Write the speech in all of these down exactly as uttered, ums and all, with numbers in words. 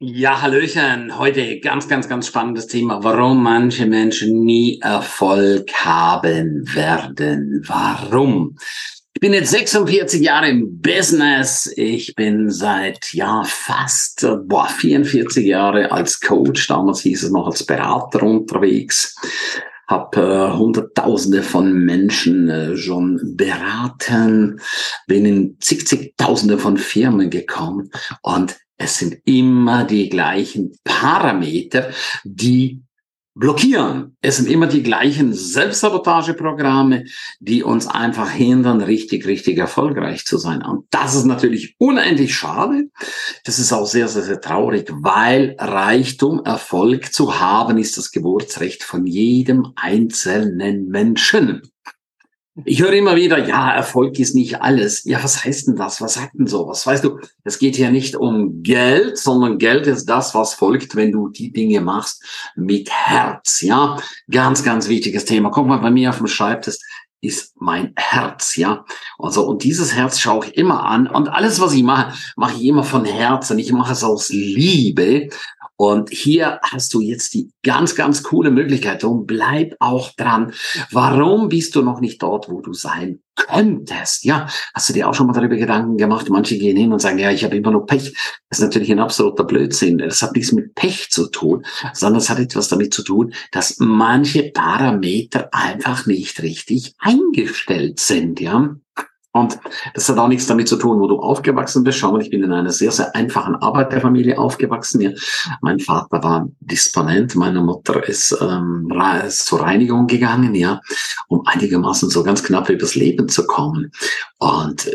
Ja, Hallöchen. Heute ganz, ganz, ganz spannendes Thema. Warum manche Menschen nie Erfolg haben werden. Warum? Ich bin jetzt sechsundvierzig Jahre im Business. Ich bin seit, ja, fast, boah, vierundvierzig Jahre als Coach. Damals hieß es noch als Berater unterwegs. Hab äh, Hunderttausende von Menschen äh, schon beraten. Bin in zig, zigtausende von Firmen gekommen und es sind immer die gleichen Parameter, die blockieren. Es sind immer die gleichen Selbstsabotageprogramme, die uns einfach hindern, richtig, richtig erfolgreich zu sein. Und das ist natürlich unendlich schade. Das ist auch sehr, sehr, sehr traurig, weil Reichtum, Erfolg zu haben, ist das Geburtsrecht von jedem einzelnen Menschen. Ich höre immer wieder, ja, Erfolg ist nicht alles. Ja, was heißt denn das? Was sagt denn sowas? Weißt du, es geht hier nicht um Geld, sondern Geld ist das, was folgt, wenn du die Dinge machst mit Herz. Ja, ganz, ganz wichtiges Thema. Guck mal, bei mir auf dem Schreibtisch ist mein Herz, ja. Also, und dieses Herz schaue ich immer an. Und alles, was ich mache, mache ich immer von Herzen. Ich mache es aus Liebe. Und hier hast du jetzt die ganz, ganz coole Möglichkeit. Und bleib auch dran. Warum bist du noch nicht dort, wo du sein könntest? Ja, hast du dir auch schon mal darüber Gedanken gemacht? Manche gehen hin und sagen, ja, ich habe immer nur Pech. Das ist natürlich ein absoluter Blödsinn. Das hat nichts mit Pech zu tun, sondern es hat etwas damit zu tun, dass manche Parameter einfach nicht richtig eingestellt sind, ja. Und das hat auch nichts damit zu tun, wo du aufgewachsen bist. Schau mal, ich bin in einer sehr, sehr einfachen Arbeiterfamilie aufgewachsen. Ja. Mein Vater war Disponent, meine Mutter ist, ähm, ist zur Reinigung gegangen, ja, um einigermaßen so ganz knapp übers Leben zu kommen. Und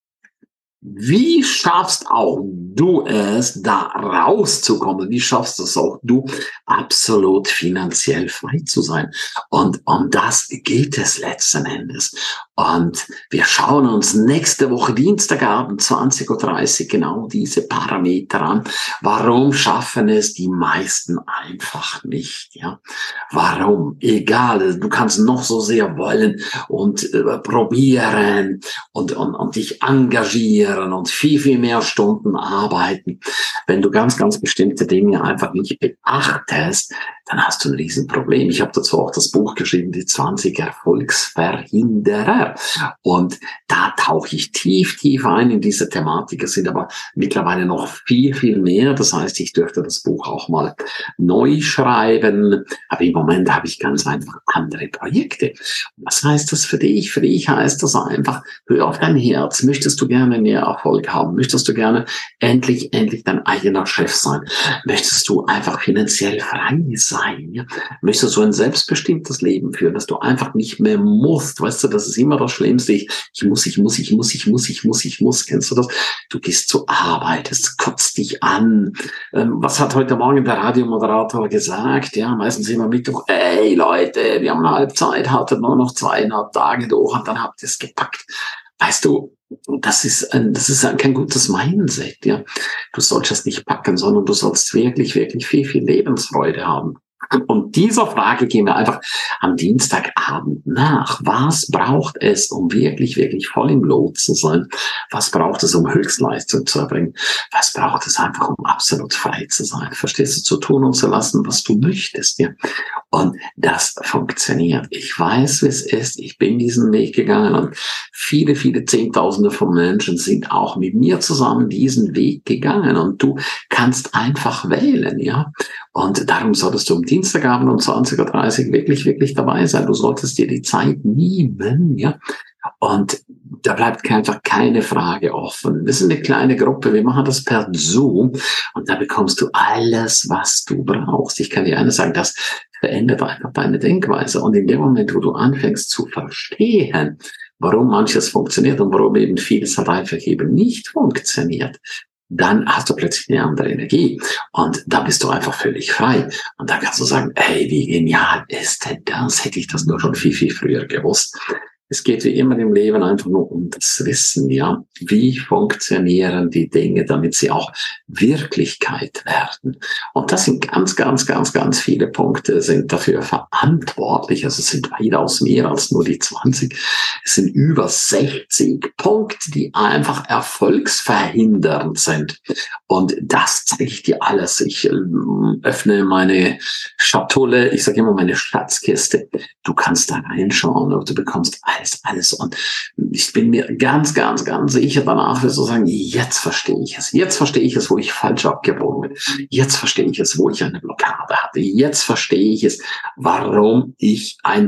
wie schaffst auch du es, da rauszukommen? Wie schaffst es auch du, absolut finanziell frei zu sein? Und um das geht es letzten Endes. Und wir schauen uns nächste Woche Dienstagabend zwanzig Uhr dreißig genau diese Parameter an. Warum schaffen es die meisten einfach nicht? Ja, warum? Egal, du kannst noch so sehr wollen und äh, probieren und, und, und dich engagieren und viel, viel mehr Stunden arbeiten. Wenn du ganz, ganz bestimmte Dinge einfach nicht beachtest, dann hast du ein Riesenproblem. Ich habe dazu auch das Buch geschrieben, die zwanzig Erfolgsverhinderer. Und da tauche ich tief, tief ein in diese Thematik. Es sind aber mittlerweile noch viel, viel mehr. Das heißt, ich dürfte das Buch auch mal neu schreiben. Aber im Moment habe ich ganz einfach andere Projekte. Was heißt das für dich? Für dich heißt das einfach, hör auf dein Herz. Möchtest du gerne mehr Erfolg haben? Möchtest du gerne endlich, endlich dein eigener Chef sein? Möchtest du einfach finanziell frei sein? Ja? Möchtest du ein selbstbestimmtes Leben führen, dass du einfach nicht mehr musst? Weißt du, das ist immer das Schlimmste. Ich, ich muss, ich muss, ich muss, ich muss, ich muss, ich muss. Kennst du das? Du gehst zur Arbeit, es kotzt dich an. Ähm, was hat heute Morgen der Radiomoderator gesagt? Ja, meistens immer Mittwoch. Ey Leute, wir haben Halbzeit, haltet nur noch zweieinhalb Tage durch und dann habt ihr es gepackt. Weißt du, das ist ein, das ist ein, kein gutes Mindset, ja. Du sollst es nicht packen, sondern du sollst wirklich, wirklich viel, viel Lebensfreude haben. Und dieser Frage gehen wir einfach am Dienstagabend nach. Was braucht es, um wirklich, wirklich voll im Lot zu sein? Was braucht es, um Höchstleistung zu erbringen? Was braucht es einfach, um absolut frei zu sein? Verstehst du, zu tun und zu lassen, was du möchtest, ja? Und das funktioniert. Ich weiß, wie es ist. Ich bin diesen Weg gegangen und viele, viele Zehntausende von Menschen sind auch mit mir zusammen diesen Weg gegangen und du kannst einfach wählen, ja? Und darum solltest du am Dienstagabend um zwanzig Uhr dreißig wirklich, wirklich dabei sein. Du solltest dir die Zeit nehmen, ja? Und da bleibt einfach keine Frage offen. Wir sind eine kleine Gruppe, wir machen das per Zoom und da bekommst du alles, was du brauchst. Ich kann dir eines sagen, das verändert einfach deine Denkweise. Und in dem Moment, wo du anfängst zu verstehen, warum manches funktioniert und warum eben vieles halt einfach eben nicht funktioniert, dann hast du plötzlich eine andere Energie und da bist du einfach völlig frei. Und dann kannst du sagen, hey, wie genial ist denn das? Hätte ich das nur schon viel, viel früher gewusst. Es geht wie immer im Leben einfach nur um das Wissen, ja. Wie funktionieren die Dinge, damit sie auch Wirklichkeit werden? Und das sind ganz, ganz, ganz, ganz viele Punkte, sind dafür verantwortlich. Also es sind weitaus mehr als nur die zwanzig. Es sind über sechzig Punkte, die einfach erfolgsverhindernd sind. Und das zeige ich dir alles. Ich äh, öffne meine Schatulle, ich sage immer meine Schatzkiste. Du kannst da reinschauen und du bekommst alles, alles. Und ich bin mir ganz, ganz, ganz sicher danach, wirst du sagen, jetzt verstehe ich es. Jetzt verstehe ich es, wo ich falsch abgebogen bin. Jetzt verstehe ich es, wo ich eine Blockade hatte. Jetzt verstehe ich es, warum ich ein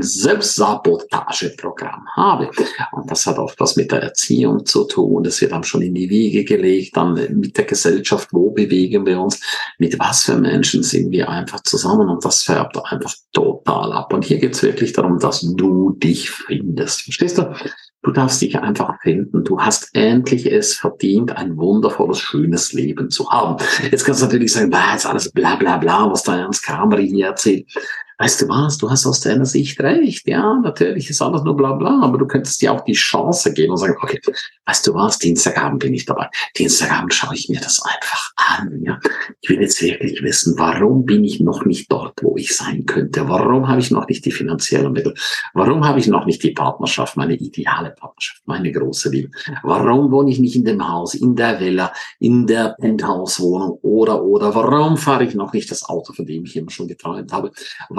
Selbstsabotageprogramm habe. Und das hat oft was mit der Erziehung zu tun. Das wird dann schon in die Wiege gelegt, dann mit der Gesellschaft, wo bewegen wir uns, mit was für Menschen sind wir einfach zusammen, und das färbt einfach total ab. Und hier geht es wirklich darum, dass du dich findest. Verstehst du? Du darfst dich einfach finden. Du hast endlich es verdient, ein wundervolles, schönes Leben zu haben. Jetzt kannst du natürlich sagen, bah, jetzt alles bla bla bla, was da Ernst Krameri hier erzählt. Weißt du was, du hast aus deiner Sicht recht. Ja, natürlich ist alles nur bla bla, aber du könntest dir auch die Chance geben und sagen, okay, weißt du was, Dienstagabend bin ich dabei. Dienstagabend schaue ich mir das einfach an. Ja, ich will jetzt wirklich wissen, warum bin ich noch nicht dort, wo ich sein könnte? Warum habe ich noch nicht die finanziellen Mittel? Warum habe ich noch nicht die Partnerschaft, meine ideale Partnerschaft, meine große Liebe? Warum wohne ich nicht in dem Haus, in der Villa, in der Penthouse-Wohnung oder, oder? Warum fahre ich noch nicht das Auto, von dem ich immer schon geträumt habe?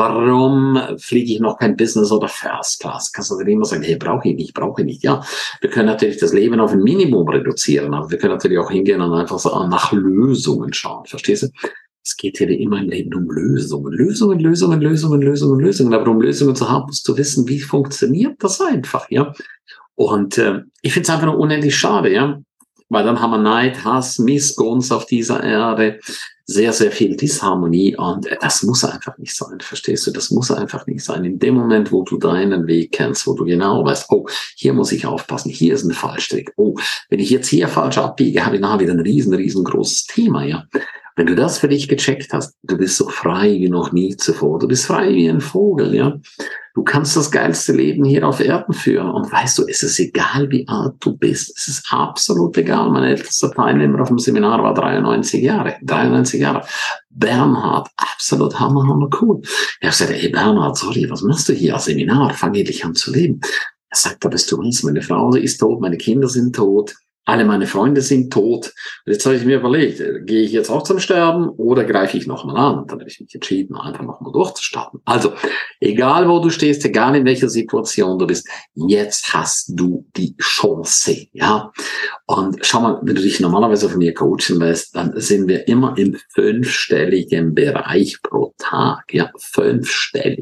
Warum fliege ich noch kein Business oder First Class? Kannst du dann immer sagen, hey, brauche ich nicht, brauche ich nicht. Ja, wir können natürlich das Leben auf ein Minimum reduzieren, aber wir können natürlich auch hingehen und einfach so nach Lösungen schauen. Verstehst du? Es geht hier wie immer im Leben um Lösungen. Lösungen, Lösungen, Lösungen, Lösungen, Lösungen. Aber um Lösungen zu haben, musst du wissen, wie funktioniert das einfach, ja? Und äh, ich finde es einfach nur unendlich schade, ja? Weil dann haben wir Neid, Hass, Missgunst auf dieser Erde, sehr, sehr viel Disharmonie, und das muss einfach nicht sein, verstehst du? Das muss einfach nicht sein. In dem Moment, wo du deinen Weg kennst, wo du genau weißt, oh, hier muss ich aufpassen, hier ist ein Fallstrick, oh, wenn ich jetzt hier falsch abbiege, habe ich nachher wieder ein riesen, riesengroßes Thema, ja. Wenn du das für dich gecheckt hast, du bist so frei wie noch nie zuvor, du bist frei wie ein Vogel, ja. Du kannst das geilste Leben hier auf Erden führen, und weißt du, es ist egal, wie alt du bist. Es ist absolut egal. Mein ältester Teilnehmer auf dem Seminar war dreiundneunzig Jahre. dreiundneunzig Jahre. Bernhard, absolut hammer, hammer cool. Er sagte, hey Bernhard, sorry, was machst du hier als Seminar? Fang endlich an zu leben. Er sagt, da bist du was, meine Frau ist tot, meine Kinder sind tot. Alle meine Freunde sind tot. Und jetzt habe ich mir überlegt, gehe ich jetzt auch zum Sterben oder greife ich nochmal an? Und dann habe ich mich entschieden, einfach nochmal durchzustarten. Also, egal wo du stehst, egal in welcher Situation du bist, jetzt hast du die Chance, ja. Und schau mal, wenn du dich normalerweise von mir coachen lässt, dann sind wir immer im fünfstelligen Bereich pro Tag, ja, fünfstellig.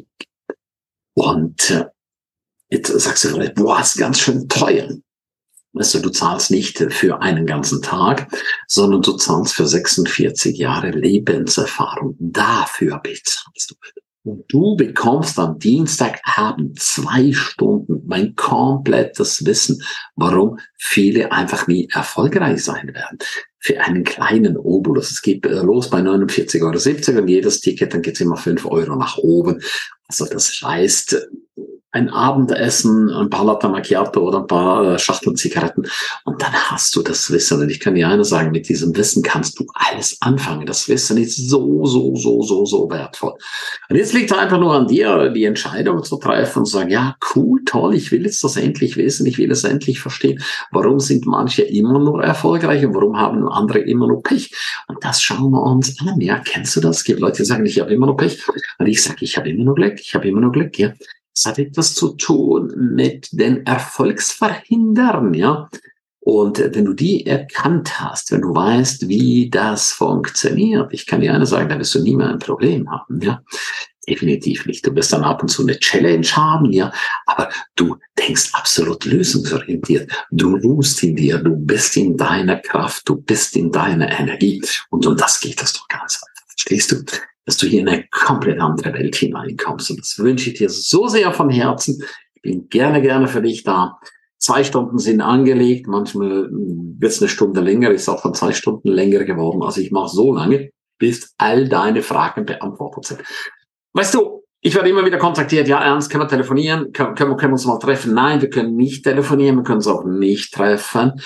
Und äh, jetzt sagst du vielleicht, boah, ist ganz schön teuer. Weißt du, du zahlst nicht für einen ganzen Tag, sondern du zahlst für sechsundvierzig Jahre Lebenserfahrung. Dafür bezahlst du. Und du bekommst am Dienstagabend zwei Stunden mein komplettes Wissen, warum viele einfach nie erfolgreich sein werden. Für einen kleinen Obolus. Es geht los bei neunundvierzig Euro siebzig und jedes Ticket, dann geht's immer fünf Euro nach oben. Also das heißt, ein Abendessen, ein paar Latte Macchiato oder ein paar äh, Schachteln Zigaretten, und dann hast du das Wissen. Und ich kann dir eines sagen, mit diesem Wissen kannst du alles anfangen. Das Wissen ist so, so, so, so, so wertvoll. Und jetzt liegt es einfach nur an dir, die Entscheidung zu treffen und zu sagen, ja, cool, toll, ich will jetzt das endlich wissen, ich will es endlich verstehen. Warum sind manche immer nur erfolgreich und warum haben andere immer nur Pech? Und das schauen wir uns an. Ja, kennst du das? Es gibt Leute, die sagen, ich habe immer nur Pech. Und ich sage, ich habe immer nur Glück, ich habe immer nur Glück, ja. Es hat etwas zu tun mit den Erfolgsverhindern, ja. Und wenn du die erkannt hast, wenn du weißt, wie das funktioniert, ich kann dir eines sagen, dann wirst du nie mehr ein Problem haben, ja. Definitiv nicht. Du wirst dann ab und zu eine Challenge haben, ja. Aber du denkst absolut lösungsorientiert. Du ruhst in dir, du bist in deiner Kraft, du bist in deiner Energie. Und um das geht es doch ganz einfach. Verstehst du? Dass du hier in eine komplett andere Welt hineinkommst. Und das wünsche ich dir so sehr von Herzen. Ich bin gerne, gerne für dich da. Zwei Stunden sind angelegt. Manchmal wird es eine Stunde länger. Ist auch von zwei Stunden länger geworden. Also ich mache so lange, bis all deine Fragen beantwortet sind. Weißt du, ich werde immer wieder kontaktiert. Ja, Ernst, können wir telefonieren? Können, können, wir, können wir uns mal treffen? Nein, wir können nicht telefonieren. Wir können uns auch nicht treffen.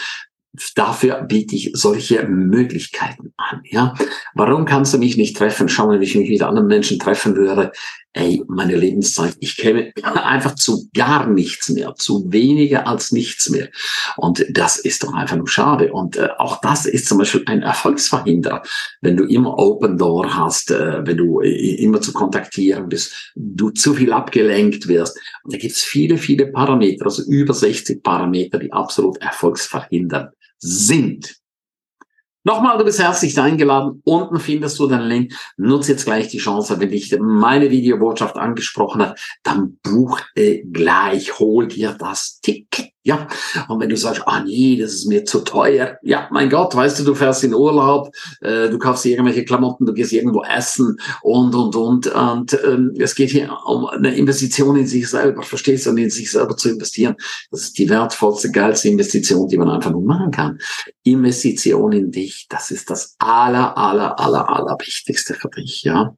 dafür biete ich solche Möglichkeiten an, ja. Warum kannst du mich nicht treffen? Schau mal, wenn ich mich mit anderen Menschen treffen würde. Ey, meine Lebenszeit, ich käme einfach zu gar nichts mehr, zu weniger als nichts mehr. Und das ist doch einfach nur schade. Und äh, auch das ist zum Beispiel ein Erfolgsverhinderer. Wenn du immer Open Door hast, äh, wenn du äh, immer zu kontaktieren bist, du zu viel abgelenkt wirst. Und da gibt es viele, viele Parameter, also über sechzig Parameter, die absolut erfolgsverhindernd sind. Nochmal, du bist herzlich eingeladen. Unten findest du den Link. Nutze jetzt gleich die Chance, wenn dich meine Videobotschaft angesprochen hat, dann buch äh, gleich, hol dir das Ticket. Ja, und wenn du sagst, ah nee, das ist mir zu teuer. Ja, mein Gott, weißt du, du fährst in Urlaub, äh, du kaufst irgendwelche Klamotten, du gehst irgendwo essen und, und, und. Und ähm, es geht hier um eine Investition in sich selber, verstehst du, und in sich selber zu investieren. Das ist die wertvollste, geilste Investition, die man einfach nur machen kann. Investition in dich, das ist das aller, aller, aller, aller Wichtigste für dich, ja.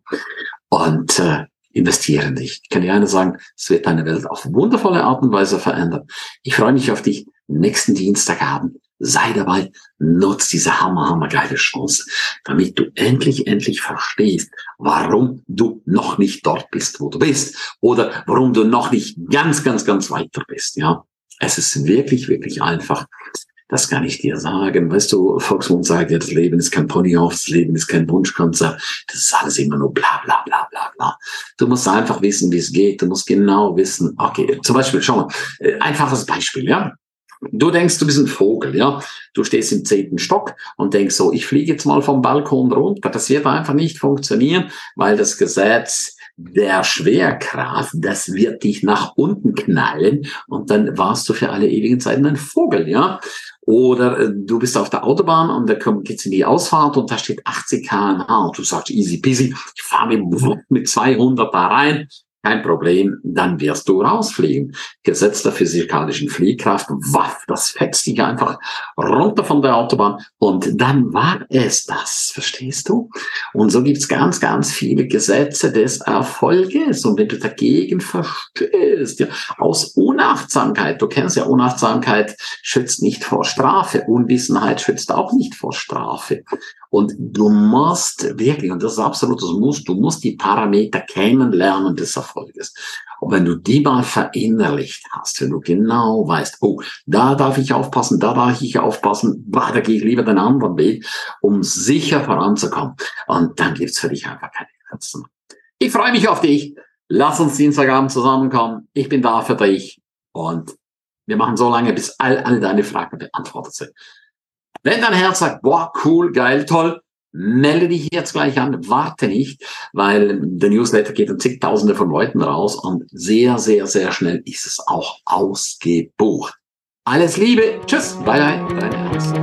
Und äh, investiere in dich. Ich kann dir eines sagen, es wird deine Welt auf wundervolle Art und Weise verändern. Ich freue mich auf dich nächsten Dienstagabend. Sei dabei, nutz diese hammer, hammer geile Chance, damit du endlich, endlich verstehst, warum du noch nicht dort bist, wo du bist, oder warum du noch nicht ganz, ganz, ganz weiter bist, ja. Es ist wirklich, wirklich einfach. Das kann ich dir sagen. Weißt du, Volksmund sagt ja, das Leben ist kein Ponyhof, das Leben ist kein Wunschkonzert. Das ist alles immer nur bla, bla, bla, bla, bla. Du musst einfach wissen, wie es geht. Du musst genau wissen, okay, zum Beispiel, schau mal, einfaches Beispiel, ja. Du denkst, du bist ein Vogel, ja. Du stehst im zehnten Stock und denkst so, ich fliege jetzt mal vom Balkon runter. Das wird einfach nicht funktionieren, weil das Gesetz der Schwerkraft, das wird dich nach unten knallen und dann warst du für alle ewigen Zeiten ein Vogel, ja. Oder äh, du bist auf der Autobahn und da geht's in die Ausfahrt und da steht achtzig Kilometer pro Stunde und du sagst easy peasy, ich fahre mit, mit zweihundert da rein. Kein Problem, dann wirst du rausfliegen. Gesetz der physikalischen Fliehkraft, waff, das fetzt dich einfach runter von der Autobahn und dann war es das, verstehst du? Und so gibt's ganz, ganz viele Gesetze des Erfolges und wenn du dagegen verstößt, ja, aus Unachtsamkeit, du kennst ja, Unachtsamkeit schützt nicht vor Strafe, Unwissenheit schützt auch nicht vor Strafe. Und du musst wirklich, und das ist absolutes Muss, du musst die Parameter kennenlernen des Erfolges. Und wenn du die mal verinnerlicht hast, wenn du genau weißt, oh, da darf ich aufpassen, da darf ich aufpassen, bah, da gehe ich lieber den anderen Weg, um sicher voranzukommen. Und dann gibt's für dich einfach keine Grenzen. Ich freue mich auf dich. Lass uns Dienstagabend zusammenkommen. Ich bin da für dich. Und wir machen so lange, bis all, all deine Fragen beantwortet sind. Wenn dein Herz sagt, boah, cool, geil, toll, melde dich jetzt gleich an, warte nicht, weil der Newsletter geht an zigtausende von Leuten raus und sehr, sehr, sehr schnell ist es auch ausgebucht. Alles Liebe, tschüss, bye, bye, dein Herz.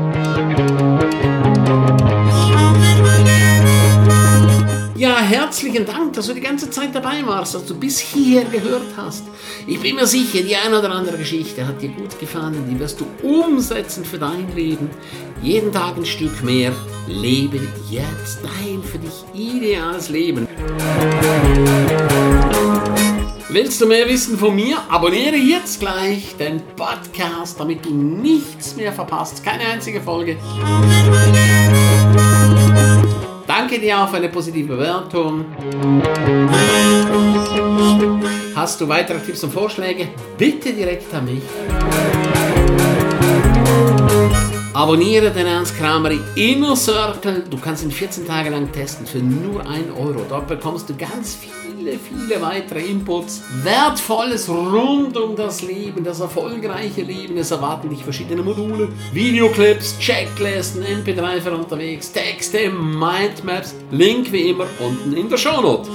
Ja, herzlichen Dank, dass du die ganze Zeit dabei warst, dass du bis hierher gehört hast. Ich bin mir sicher, die eine oder andere Geschichte hat dir gut gefallen, die wirst du umsetzen für dein Leben. Jeden Tag ein Stück mehr. Lebe jetzt dein für dich ideales Leben. Willst du mehr wissen von mir? Abonniere jetzt gleich den Podcast, damit du nichts mehr verpasst. Keine einzige Folge. Danke dir auch für eine positive Bewertung. Hast du weitere Tipps und Vorschläge? Bitte direkt an mich. Abonniere den Ernst Krameri Inner Circle. Du kannst ihn vierzehn Tage lang testen für nur ein Euro. Dort bekommst du ganz viele, viele weitere Inputs. Wertvolles rund um das Leben, das erfolgreiche Leben. Es erwarten dich verschiedene Module, Videoclips, Checklisten, M P drei für unterwegs, Texte, Mindmaps. Link wie immer unten in der Shownote.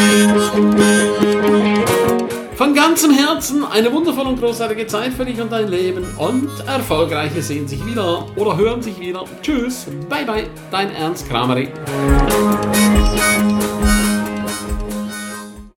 Von ganzem Herzen eine wundervolle und großartige Zeit für dich und dein Leben und Erfolgreiche sehen sich wieder oder hören sich wieder. Tschüss, bye bye, dein Ernst Krameri.